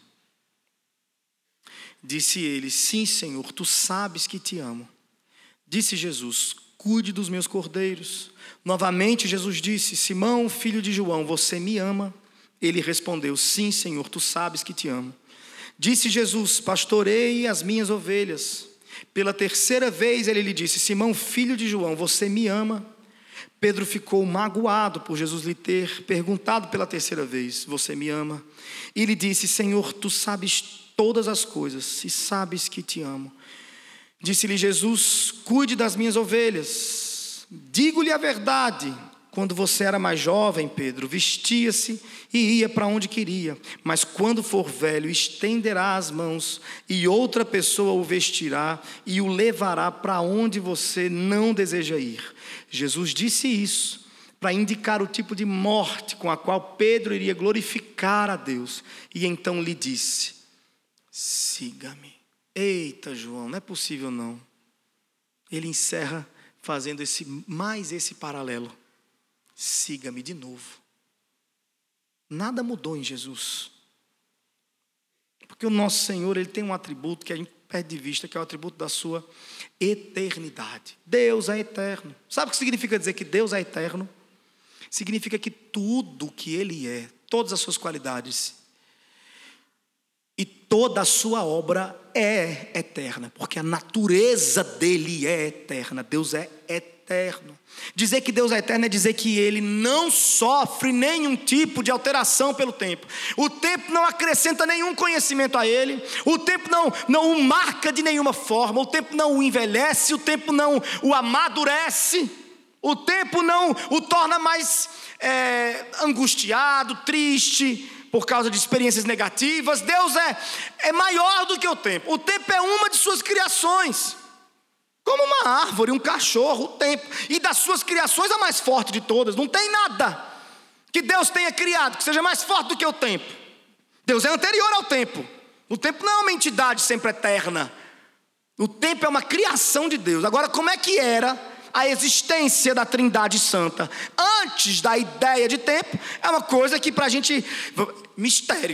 A: Disse ele: sim, Senhor, tu sabes que te amo. Disse Jesus: cuide dos meus cordeiros. Novamente Jesus disse: Simão, filho de João, você me ama? Ele respondeu: sim, Senhor, tu sabes que te amo. Disse Jesus: pastoreie as minhas ovelhas. Pela terceira vez ele lhe disse: Simão, filho de João, você me ama? Pedro ficou magoado por Jesus lhe ter perguntado pela terceira vez: você me ama? E lhe disse: Senhor, tu sabes todas as coisas e sabes que te amo. Disse-lhe Jesus: cuide das minhas ovelhas. Digo-lhe a verdade, quando você era mais jovem, Pedro, vestia-se e ia para onde queria. Mas quando for velho, estenderá as mãos e outra pessoa o vestirá e o levará para onde você não deseja ir. Jesus disse isso para indicar o tipo de morte com a qual Pedro iria glorificar a Deus. E então lhe disse: siga-me. Eita, João, não é possível não. Ele encerra fazendo esse, mais esse paralelo. Siga-me de novo. Nada mudou em Jesus. Porque o nosso Senhor, ele tem um atributo que a gente perde de vista, que é o atributo da sua eternidade. Deus é eterno. Sabe o que significa dizer que Deus é eterno? Significa que tudo que ele é, todas as suas qualidades e toda a sua obra é eterna, porque a natureza dele é eterna. Deus é eterno. Dizer que Deus é eterno é dizer que ele não sofre nenhum tipo de alteração pelo tempo. O tempo não acrescenta nenhum conhecimento a ele. O tempo não, não o marca de nenhuma forma. O tempo não o envelhece. O tempo não o amadurece. O tempo não o torna mais é, angustiado, triste, por causa de experiências negativas. Deus é, é maior do que o tempo. O tempo é uma de suas criações. Como uma árvore, um cachorro, o tempo. E das suas criações a mais forte de todas. Não tem nada que Deus tenha criado que seja mais forte do que o tempo. Deus é anterior ao tempo. O tempo não é uma entidade sempre eterna. O tempo é uma criação de Deus. Agora, como é que era a existência da Trindade Santa antes da ideia de tempo? É uma coisa que para a gente... mistério.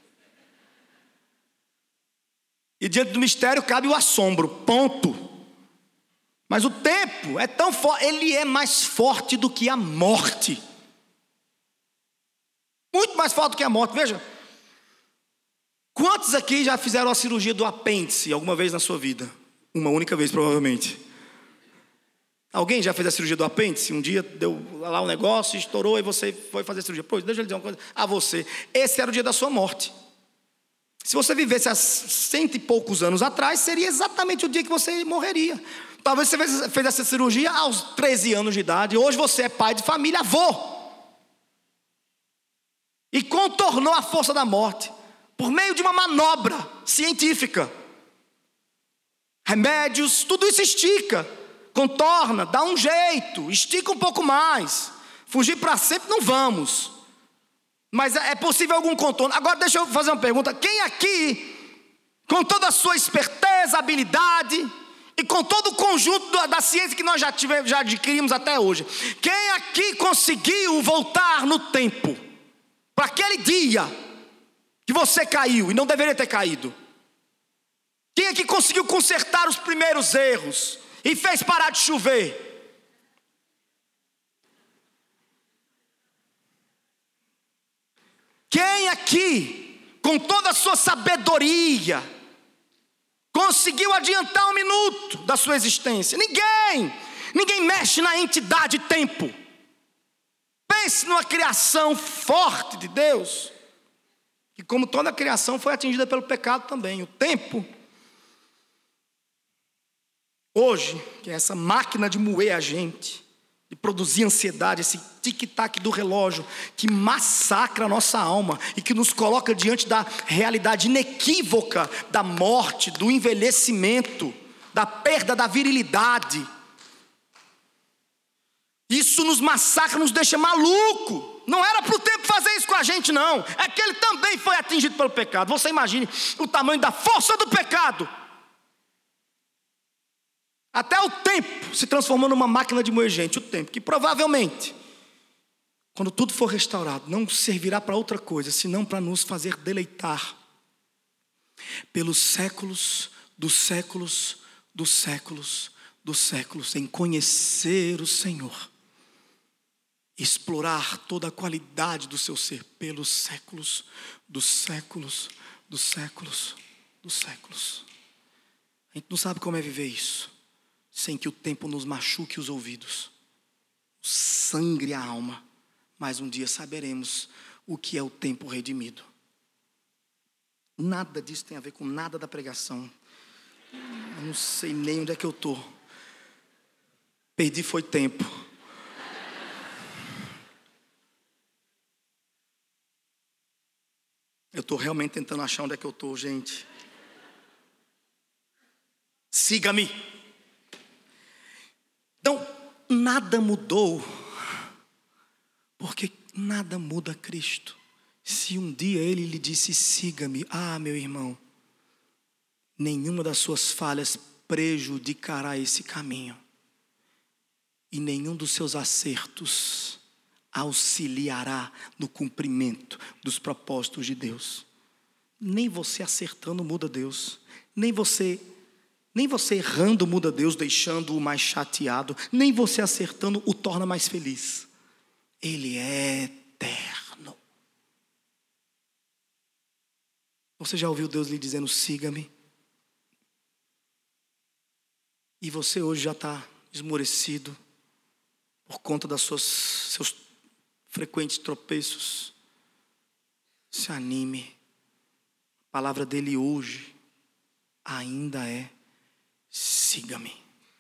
A: E diante do mistério cabe o assombro. Ponto. Mas o tempo é tão forte, ele é mais forte do que a morte. Muito mais forte do que a morte. Veja, quantos aqui já fizeram a cirurgia do apêndice alguma vez na sua vida? Uma única vez, provavelmente. Alguém já fez a cirurgia do apêndice? Um dia deu lá um negócio, estourou e você foi fazer a cirurgia. Pois, deixa eu lhe dizer uma coisa a você. Esse era o dia da sua morte. Se você vivesse há cento e poucos anos atrás, seria exatamente o dia que você morreria. Talvez você fez, fez essa cirurgia aos treze anos de idade. Hoje você é pai de família, avô. E contornou a força da morte por meio de uma manobra científica. Remédios, tudo isso estica, contorna, dá um jeito, estica um pouco mais. Fugir para sempre não vamos. Mas é possível algum contorno. Agora deixa eu fazer uma pergunta. Quem aqui, com toda a sua esperteza, habilidade e com todo o conjunto da ciência que nós já, tivemos, já adquirimos até hoje, quem aqui conseguiu voltar no tempo para aquele dia que você caiu e não deveria ter caído? Quem aqui conseguiu consertar os primeiros erros e fez parar de chover? Quem aqui, com toda a sua sabedoria, conseguiu adiantar um minuto da sua existência? Ninguém. Ninguém mexe na entidade tempo. Pense numa criação forte de Deus, que como toda a criação foi atingida pelo pecado também. O tempo, hoje, que é essa máquina de moer a gente, de produzir ansiedade, esse tic-tac do relógio que massacra a nossa alma e que nos coloca diante da realidade inequívoca da morte, do envelhecimento, da perda da virilidade. Isso nos massacra, nos deixa maluco. Não era para o tempo fazer isso com a gente, não. É que ele também foi atingido pelo pecado. Você imagine o tamanho da força do pecado. Até o tempo se transformou numa máquina de moer gente. O tempo que provavelmente, quando tudo for restaurado, não servirá para outra coisa, senão para nos fazer deleitar pelos séculos dos séculos dos séculos dos séculos em conhecer o Senhor, explorar toda a qualidade do seu ser pelos séculos dos séculos dos séculos dos séculos. A gente não sabe como é viver isso, sem que o tempo nos machuque os ouvidos, sangre a alma. Mas um dia saberemos o que é o tempo redimido. Nada disso tem a ver com nada da pregação. Eu não sei nem onde é que eu estou. Perdi foi tempo. Eu estou realmente tentando achar onde é que eu estou, gente. Siga-me. Então, nada mudou, porque nada muda Cristo. Se um dia Ele lhe disse, siga-me, ah, meu irmão, nenhuma das suas falhas prejudicará esse caminho. E nenhum dos seus acertos auxiliará no cumprimento dos propósitos de Deus. Nem você acertando muda Deus. Nem você, nem você errando muda Deus, deixando-o mais chateado. Nem você acertando o torna mais feliz. Ele é eterno. Você já ouviu Deus lhe dizendo, siga-me? E você hoje já está esmorecido por conta dos seus frequentes tropeços. Se anime. A palavra dele hoje ainda é, siga-me.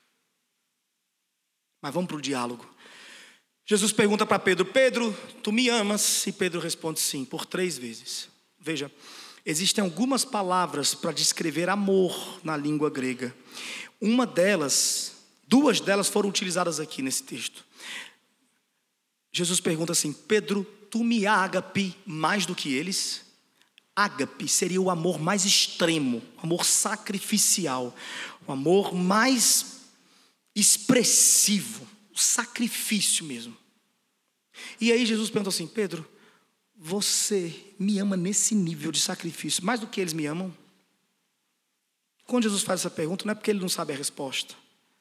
A: Mas vamos para o diálogo. Jesus pergunta para Pedro, Pedro, tu me amas? E Pedro responde sim, por três vezes. Veja, existem algumas palavras para descrever amor na língua grega. Uma delas, duas delas foram utilizadas aqui nesse texto. Jesus pergunta assim, Pedro, tu me ágape mais do que eles? Ágape seria o amor mais extremo, o amor sacrificial, o amor mais expressivo, o sacrifício mesmo. E aí Jesus pergunta assim, Pedro, você me ama nesse nível de sacrifício, mais do que eles me amam? Quando Jesus faz essa pergunta, não é porque ele não sabe a resposta.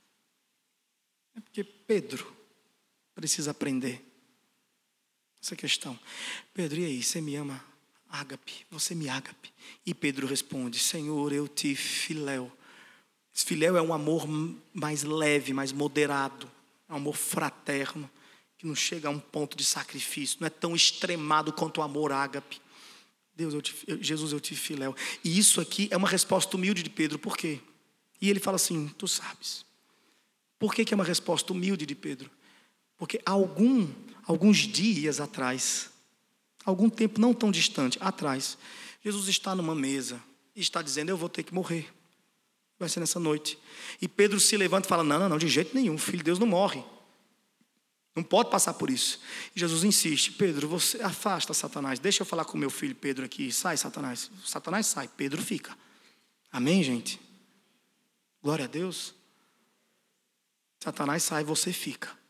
A: É porque Pedro precisa aprender essa questão. Pedro, e aí, você me ama? Ágape, você me ágape? E Pedro responde, Senhor, eu te filéu. Esse filéu é um amor mais leve, mais moderado. É um amor fraterno, que não chega a um ponto de sacrifício. Não é tão extremado quanto o amor ágape. Deus, eu te, eu, Jesus, eu te filéu. E isso aqui é uma resposta humilde de Pedro. Por quê? E ele fala assim, tu sabes. Por que que é uma resposta humilde de Pedro? Porque algum, alguns dias atrás, algum tempo não tão distante atrás, Jesus está numa mesa e está dizendo, eu vou ter que morrer. Vai ser nessa noite. E Pedro se levanta e fala, não, não, não, de jeito nenhum, o filho de Deus não morre. Não pode passar por isso. E Jesus insiste, Pedro, você afasta Satanás, deixa eu falar com meu filho Pedro aqui, sai Satanás. Satanás sai, Pedro fica. Amém, gente? Glória a Deus. Satanás sai, você fica.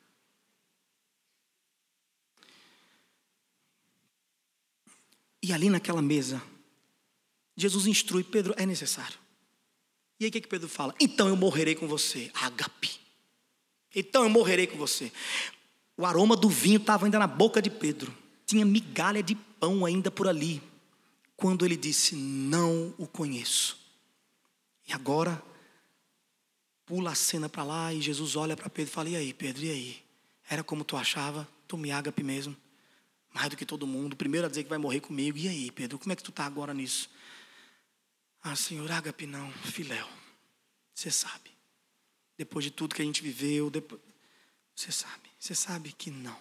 A: E ali naquela mesa, Jesus instrui, Pedro, é necessário. E aí o que, que Pedro fala? Então eu morrerei com você, ágape. Então eu morrerei com você. O aroma do vinho estava ainda na boca de Pedro. Tinha migalha de pão ainda por ali. Quando ele disse, não o conheço. E agora, pula a cena para lá e Jesus olha para Pedro e fala, e aí Pedro, e aí? Era como tu achava? Tu me ágape mesmo? Mais do que todo mundo, primeiro a dizer que vai morrer comigo. E aí, Pedro, como é que tu está agora nisso? Ah, Senhor, ágape não, filéu. Você sabe. Depois de tudo que a gente viveu, depois... você sabe. Você sabe que não.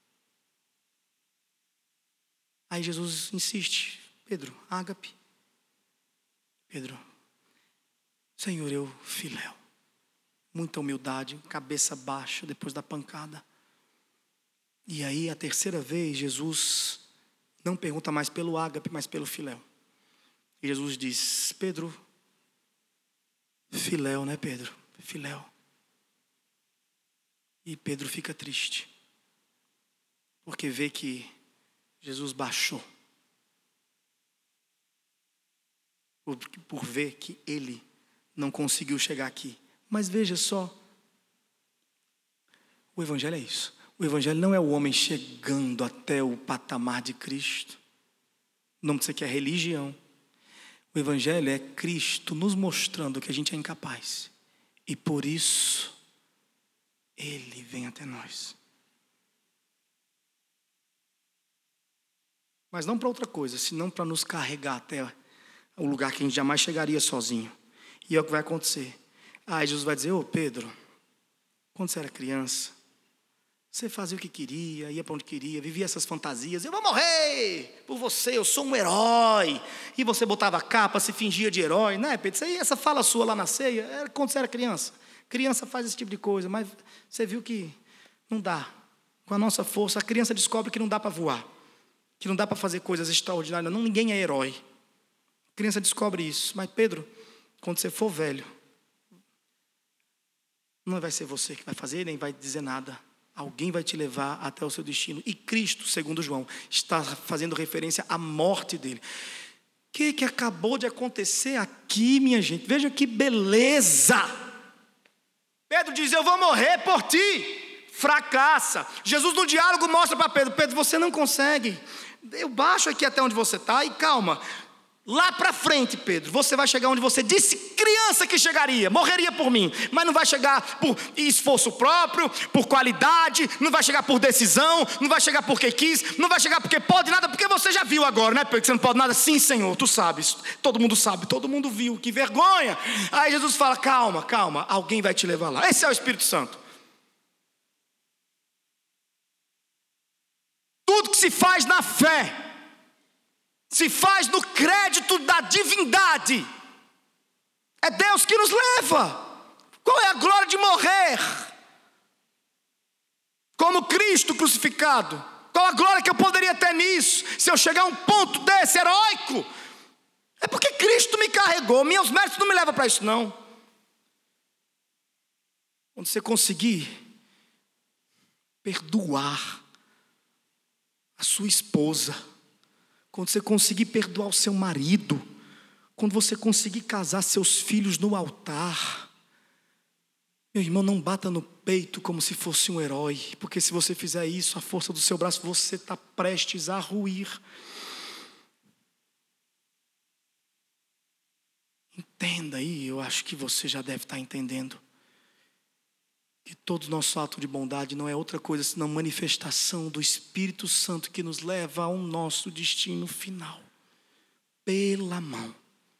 A: Aí Jesus insiste. Pedro, ágape. Pedro, Senhor, eu filéu. Muita humildade, cabeça baixa depois da pancada. E aí, a terceira vez, Jesus não pergunta mais pelo ágape, mas pelo filéu. E Jesus diz, Pedro, filéu, né, Pedro? Filéu. E Pedro fica triste, porque vê que Jesus baixou. Por, por ver que ele não conseguiu chegar aqui. Mas veja só, o Evangelho é isso. O Evangelho não é o homem chegando até o patamar de Cristo. O nome disso aqui é religião. O Evangelho é Cristo nos mostrando que a gente é incapaz. E por isso, Ele vem até nós. Mas não para outra coisa, senão para nos carregar até o lugar que a gente jamais chegaria sozinho. E é o que vai acontecer. Aí Jesus vai dizer: ô Pedro, quando você era criança, você fazia o que queria, ia para onde queria, vivia essas fantasias. Eu vou morrer por você, eu sou um herói. E você botava a capa, se fingia de herói, né, Pedro? Isso aí, essa fala sua lá na ceia, era quando você era criança. Criança faz esse tipo de coisa, mas você viu que não dá. Com a nossa força, a criança descobre que não dá para voar, que não dá para fazer coisas extraordinárias. Não, ninguém é herói. A criança descobre isso. Mas Pedro, quando você for velho, não vai ser você que vai fazer, nem vai dizer nada. Alguém vai te levar até o seu destino. E Cristo, segundo João, está fazendo referência à morte dele. O que, que acabou de acontecer aqui, minha gente? Veja que beleza! Pedro diz: eu vou morrer por ti. Fracassa. Jesus no diálogo mostra para Pedro: Pedro, você não consegue. Eu baixo aqui até onde você está e calma. Lá para frente, Pedro, você vai chegar onde você disse criança que chegaria, morreria por mim, mas não vai chegar por esforço próprio, por qualidade, não vai chegar por decisão, não vai chegar porque quis, não vai chegar porque pode nada, porque você já viu agora, né? Porque você não pode nada. Sim, Senhor, tu sabes, todo mundo sabe, todo mundo viu, que vergonha. Aí Jesus fala: calma, calma, alguém vai te levar lá. Esse é o Espírito Santo. Tudo que se faz na fé se faz no crédito da divindade. É Deus que nos leva. Qual é a glória de morrer como Cristo crucificado? Qual a glória que eu poderia ter nisso, se eu chegar a um ponto desse heróico? É porque Cristo me carregou. Meus méritos não me levam para isso, não. Quando você conseguir perdoar a sua esposa, quando você conseguir perdoar o seu marido, quando você conseguir casar seus filhos no altar, meu irmão, não bata no peito como se fosse um herói, porque se você fizer isso, a força do seu braço, você está prestes a ruir. Entenda aí, eu acho que você já deve estar entendendo, que todo nosso ato de bondade não é outra coisa senão manifestação do Espírito Santo que nos leva ao nosso destino final, pela mão.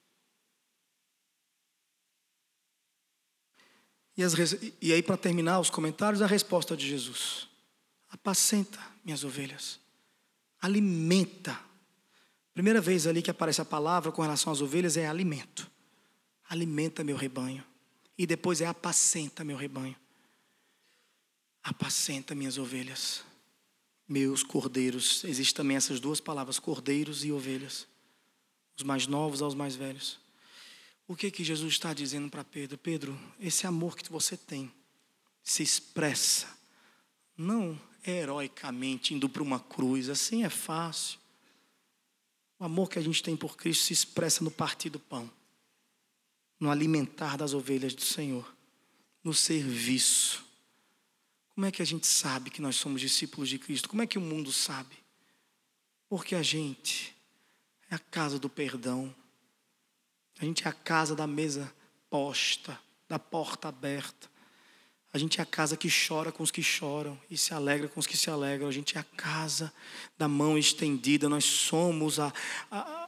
A: E, as, e aí, para terminar os comentários, a resposta de Jesus: apacenta minhas ovelhas, alimenta. Primeira vez ali que aparece a palavra com relação às ovelhas é alimento. Alimenta meu rebanho. E depois é apacenta meu rebanho. Apacenta minhas ovelhas, meus cordeiros. Existem também essas duas palavras, cordeiros e ovelhas, os mais novos aos mais velhos. O que que Jesus está dizendo para Pedro? Pedro, esse amor que você tem se expressa não heroicamente indo para uma cruz, assim é fácil. O amor que a gente tem por Cristo se expressa no partir do pão, no alimentar das ovelhas do Senhor, no serviço. Como é que a gente sabe que nós somos discípulos de Cristo? Como é que o mundo sabe? Porque a gente é a casa do perdão. A gente é a casa da mesa posta, da porta aberta. A gente é a casa que chora com os que choram e se alegra com os que se alegram. A gente é a casa da mão estendida. Nós somos a, a,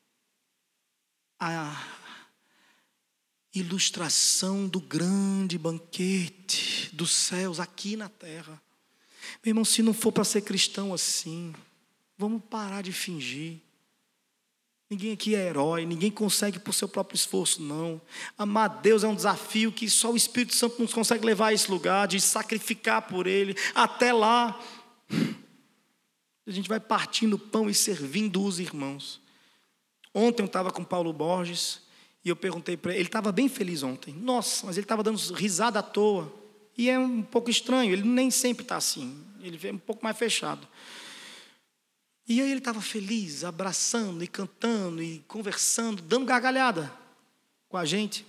A: a ilustração do grande banquete dos céus aqui na terra. Meu irmão, se não for para ser cristão assim, vamos parar de fingir. Ninguém aqui é herói, ninguém consegue por seu próprio esforço, não. Amar a Deus é um desafio que só o Espírito Santo nos consegue levar a esse lugar, de sacrificar por Ele. Até lá, a gente vai partindo o pão e servindo os irmãos. Ontem eu estava com Paulo Borges, e eu perguntei para ele, ele estava bem feliz ontem. Nossa, mas ele estava dando risada à toa. E é um pouco estranho, ele nem sempre está assim. Ele é um pouco mais fechado. E aí ele estava feliz, abraçando e cantando e conversando, dando gargalhada com a gente.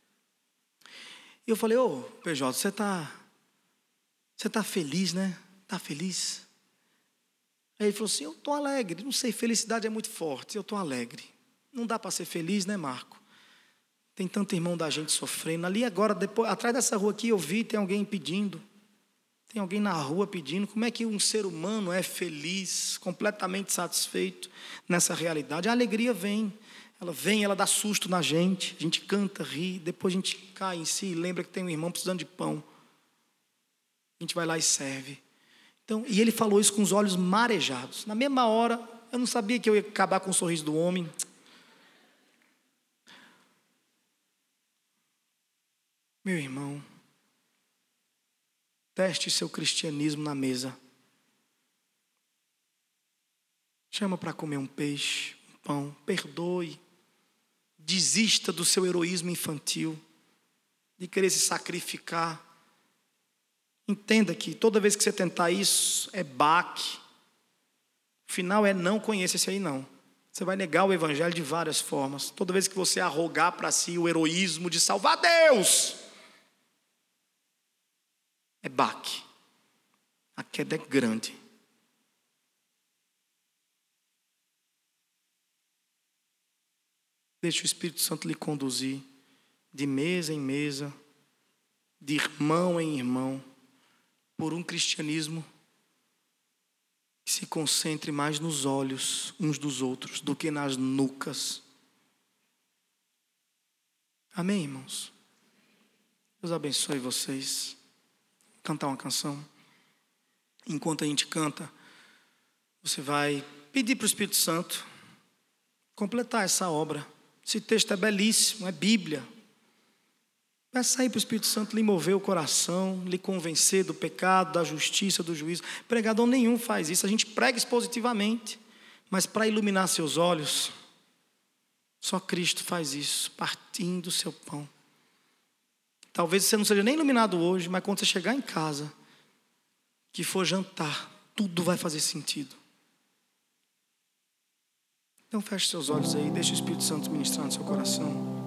A: E eu falei: ô, P J, você está você tá feliz, né? Está feliz? Aí ele falou assim: eu estou alegre. Não sei, felicidade é muito forte, eu estou alegre. Não dá para ser feliz, né, Marco? Tem tanto irmão da gente sofrendo. Ali agora, depois, atrás dessa rua aqui, eu vi, tem alguém pedindo. Tem alguém na rua pedindo. Como é que um ser humano é feliz, completamente satisfeito nessa realidade? A alegria vem. Ela vem, ela dá susto na gente. A gente canta, ri. Depois a gente cai em si e lembra que tem um irmão precisando de pão. A gente vai lá e serve. Então, e ele falou isso com os olhos marejados. Na mesma hora, eu não sabia que eu ia acabar com o sorriso do homem. Meu irmão, teste seu cristianismo na mesa. Chama para comer um peixe, um pão, perdoe. Desista do seu heroísmo infantil, de querer se sacrificar. Entenda que toda vez que você tentar isso, é baque. O final é não conheça esse aí não. Você vai negar o evangelho de várias formas. Toda vez que você arrogar para si o heroísmo de salvar Deus, é baque. A queda é grande. Deixe o Espírito Santo lhe conduzir de mesa em mesa, de irmão em irmão, por um cristianismo que se concentre mais nos olhos uns dos outros do que nas nucas. Amém, irmãos? Deus abençoe vocês. Vou cantar uma canção. Enquanto a gente canta, você vai pedir para o Espírito Santo completar essa obra. Esse texto é belíssimo, é Bíblia. Peça aí para o Espírito Santo lhe mover o coração, lhe convencer do pecado, da justiça, do juízo. Pregador nenhum faz isso. A gente prega expositivamente, mas para iluminar seus olhos, só Cristo faz isso, partindo o seu pão. Talvez você não seja nem iluminado hoje, mas quando você chegar em casa, que for jantar, tudo vai fazer sentido. Então feche seus olhos aí, deixe o Espírito Santo ministrar no seu coração.